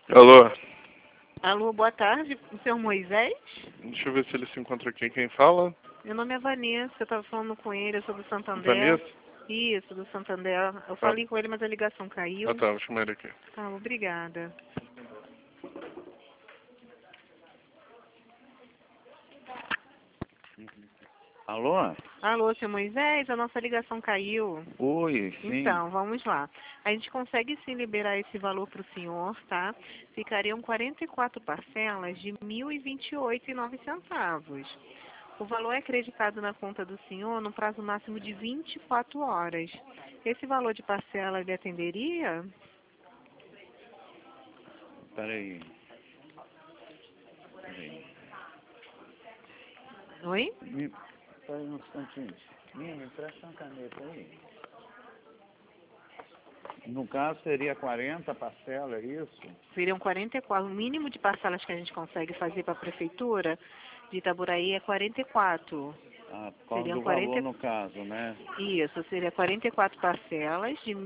Alô? Alô, boa tarde, o senhor Moisés? Deixa eu ver se ele se encontra aqui. Quem fala? Meu nome é Vanessa, eu estava falando com ele sobre o Santander. Vanessa? Isso, do Santander. Eu Ah, falei com ele, mas a ligação caiu. tá, vou chamar ele aqui. Tá, obrigada. Alô? Alô, senhor Moisés, a nossa ligação caiu. Oi, sim. Então, vamos lá. A gente consegue sim liberar esse valor para o senhor, tá? Ficariam 44 parcelas de R$ 1.028,09. O valor é acreditado na conta do senhor no prazo máximo de 24 horas. Esse valor de parcela ele atenderia? Peraí. Oi? Peraí um instantinho. Me empresta uma caneta aí. No caso seria 40 parcelas, é isso? Seriam 44. O mínimo de parcelas que a gente consegue fazer para a prefeitura de Itaboraí é 44. Ah, por causa Seriam do 40. valor no caso, né? Isso, seria 44 parcelas de R$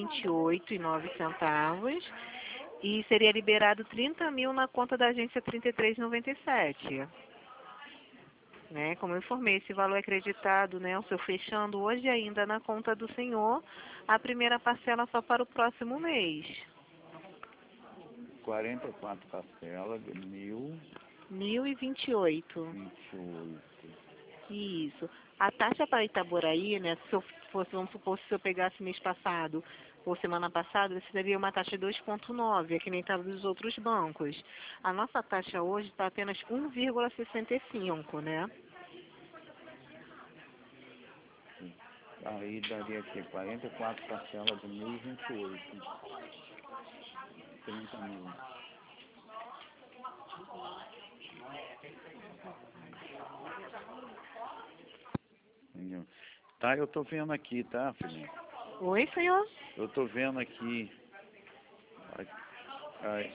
1.028,09 e seria liberado 30 mil na conta da agência 3397. Né? Como eu informei, esse valor é acreditado, né, o senhor fechando hoje ainda na conta do senhor, a primeira parcela só para o próximo mês. 44 parcelas de 1.028. 1.028. Isso. A taxa para Itaboraí, né, se eu fosse, vamos supor, se eu pegasse mês passado ou semana passada, você teria uma taxa de 2,9, é que nem estava dos outros bancos. A nossa taxa hoje está apenas 1,65, né? Aí daria aqui 44 parcelas de 1.028. 30 mil. Entendeu? Tá, eu tô vendo aqui, tá, filhinho? Oi, senhor? Eu tô vendo aqui. Ai, ai.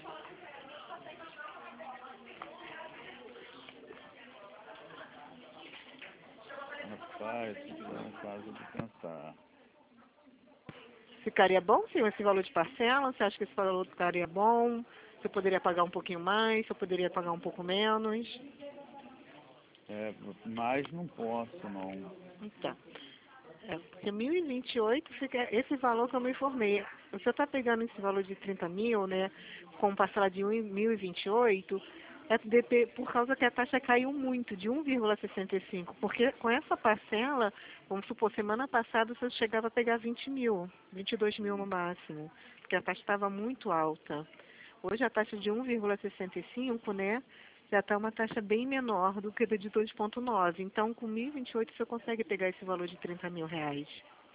Rapaz, isso é um caso de pensar. Ficaria bom, senhor, esse valor de parcela? Você acha que esse valor ficaria bom? Você poderia pagar um pouquinho mais? Você poderia pagar um pouco menos? É, mas não posso, não. Então, porque 1.028 fica esse valor que eu me informei. Você está pegando esse valor de 30 mil, né, com parcela de 1.028, por causa que a taxa caiu muito, de 1,65. Porque com essa parcela, vamos supor, semana passada você chegava a pegar 20 mil, 22 mil no máximo, porque a taxa estava muito alta. Hoje a taxa de 1,65, né, já está uma taxa bem menor do que a de 2,9. Então, com 1.028 você consegue pegar esse valor de 30 mil reais.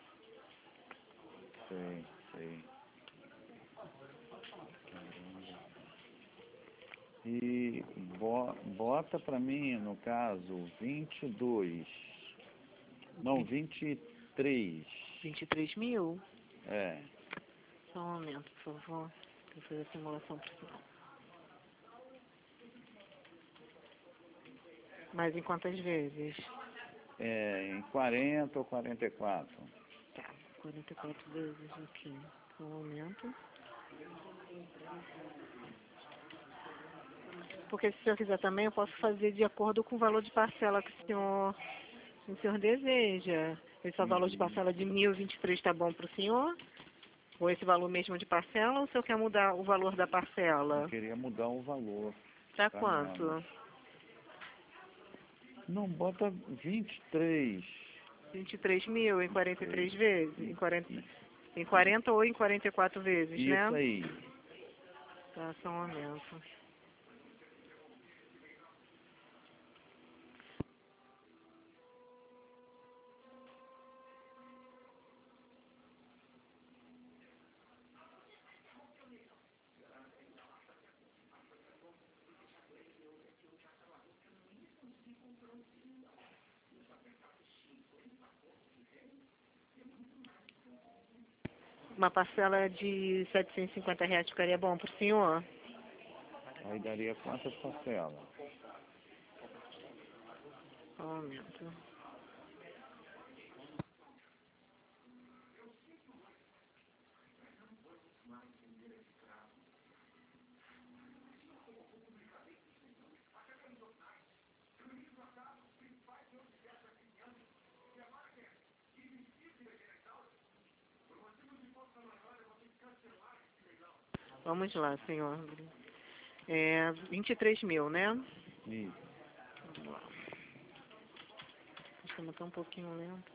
Sei, sei. E bota pra mim, no caso, 22. Não, 23. 23 mil? É. Só um momento, por favor. Vou fazer a simulação para você. Mas em quantas vezes? É, em 40 ou 44. Tá, 44 vezes aqui. Só um momento. Porque se o senhor quiser também, eu posso fazer de acordo com o valor de parcela que o senhor deseja. Esse valor de parcela de 1.023 está bom para o senhor? Ou esse valor mesmo de parcela, ou o senhor quer mudar o valor da parcela? Eu queria mudar o valor. Para Tá quanto? menos. Não, bota 23. 23 mil em 43 vezes? Em Isso, 40 ou em 44 vezes, isso né? aí. Tá, só um momento. Uma parcela de R$ 750 ficaria bom para o senhor? Aí daria quantas parcelas? Só um momento. Vamos lá, senhor. 23 mil, né? Isso. Vamos lá. Estamos até um pouquinho lento.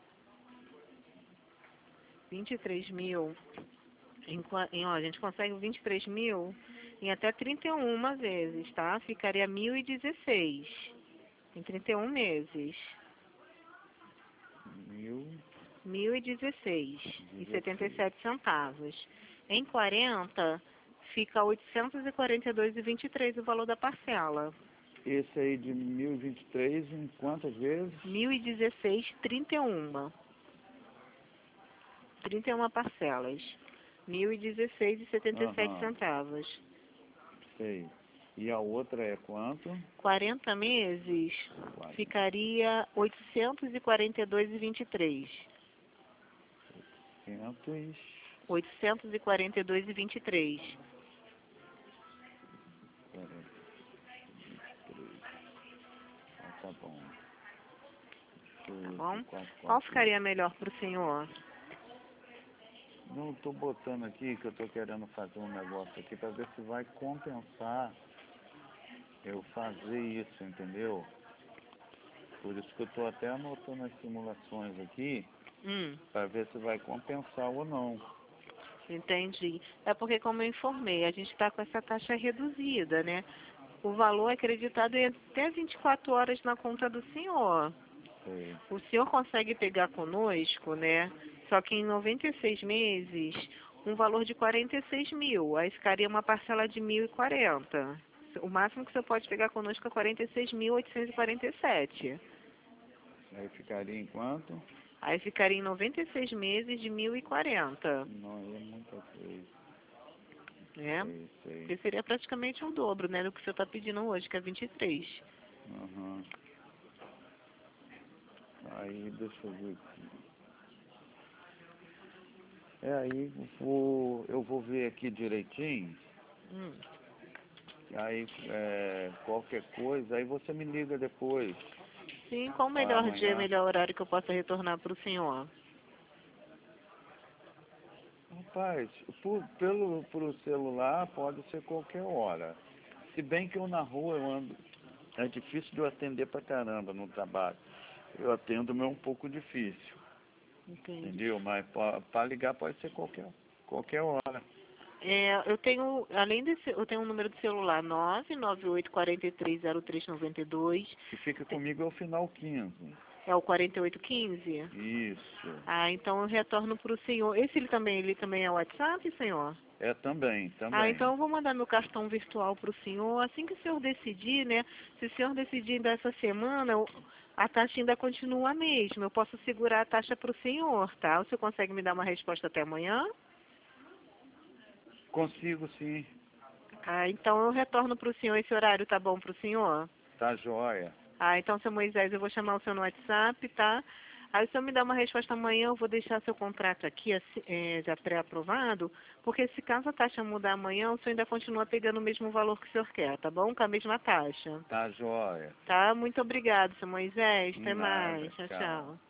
23 mil. Ó, a gente consegue 23 mil em até 31 vezes, tá? Ficaria 1.016 em 31 meses. 1.016,77 centavos. Em 40, fica 842,23 o valor da parcela. Esse aí de 1023 em quantas vezes? 1.016, 31. 31 parcelas. 1.016,77 centavos. Sei. E a outra é quanto? 40 meses, ficaria 842,23. 842,23. Tá bom. Tá bom? Qual ficaria melhor para o senhor? Não, estou botando aqui que eu estou querendo fazer um negócio aqui para ver se vai compensar eu fazer isso, entendeu? Por isso que eu estou até anotando as simulações aqui para ver se vai compensar ou não. Entendi. É porque, como eu informei, a gente está com essa taxa reduzida, né? O valor é acreditado em até 24 horas na conta do senhor. Sei. O senhor consegue pegar conosco, né? Só que em 96 meses, um valor de 46 mil. Aí ficaria uma parcela de 1.040. O máximo que você pode pegar conosco é 46.847. Aí ficaria em quanto? Aí ficaria em 96 meses de 1.040. Não, aí é muita coisa. Né? Sei. Que seria praticamente o dobro, né, do que o senhor está pedindo hoje, que é 23. Aham. Aí, deixa eu ver aqui. Aí eu vou ver aqui direitinho. Aí, qualquer coisa, aí você me liga depois. Sim, qual o melhor dia, melhor horário que eu possa retornar para o senhor? Rapaz, pro celular pode ser qualquer hora. Se bem que eu na rua eu ando. É difícil de eu atender pra caramba no trabalho. Eu atendo, mas é um pouco difícil. Entendi. Entendeu? Mas para ligar pode ser qualquer hora. Eu tenho, além desse, eu tenho um número de celular 998430392. Que fica comigo é o final 15. É o 4815? Isso. Ah, então eu retorno para o senhor. Ele também é o WhatsApp, senhor? É também. Ah, então eu vou mandar meu cartão virtual para o senhor. Assim que o senhor decidir, né? Se o senhor decidir ainda essa semana, a taxa ainda continua a mesma. Eu posso segurar a taxa para o senhor, tá? O senhor consegue me dar uma resposta até amanhã? Consigo, sim. Ah, então eu retorno para o senhor. Esse horário tá bom para o senhor? Tá joia. Ah, então, seu Moisés, eu vou chamar o senhor no WhatsApp, tá? Aí o senhor me dá uma resposta amanhã, eu vou deixar seu contrato aqui já pré-aprovado, porque se caso a taxa mudar amanhã, o senhor ainda continua pegando o mesmo valor que o senhor quer, tá bom? Com a mesma taxa. Tá joia. Tá? Muito obrigado, seu Moisés. Até Nada, mais. Tchau, tchau. tchau.